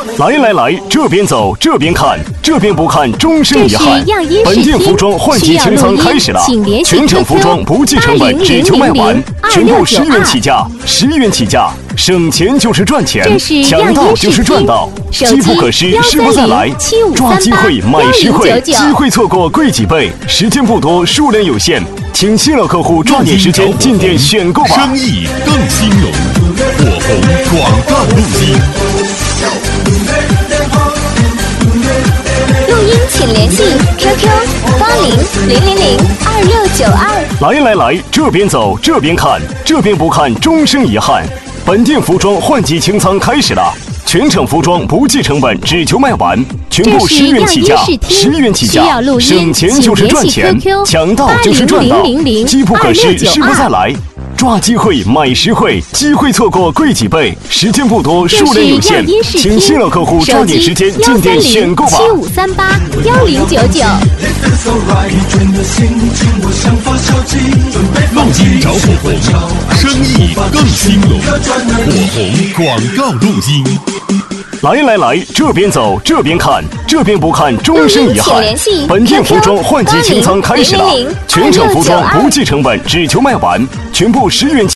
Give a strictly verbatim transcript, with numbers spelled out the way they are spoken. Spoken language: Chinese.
来来来，这边走这边看，这边不看终生遗憾。本店服装换季清仓开始了，全程服装不计成本，只求卖完，全部十元起价，十元起价。省钱就是赚钱，抢到就是赚到，机不可失，失不再来。抓机会买实惠，机会错过贵几倍。时间不多，数量有限，请新老客户抓紧时间进店选购吧。 生意更兴隆，火红广告录音。 录音请联系 Q Q 八零零零零二六九二。 来来来，这边走这边看，这边不看终生遗憾。本店服装换季清仓开始了，全场服装不计成本，只求卖完，全部十元起价，十元起价，省钱就是赚钱，抢到就是赚到，机不可失，失不再来。抓机会买实惠，机会错过贵几倍。时间不多，数量有限，请新老客户抓紧时间进店选购吧。 七五三八幺零九九。 录音找火红，生意更兴隆。火红广告录音。 来来来，这边走这边看，这边不看终生遗憾。本店服装换季清仓开始了，全场服装不计成本，只求卖完，全部十元。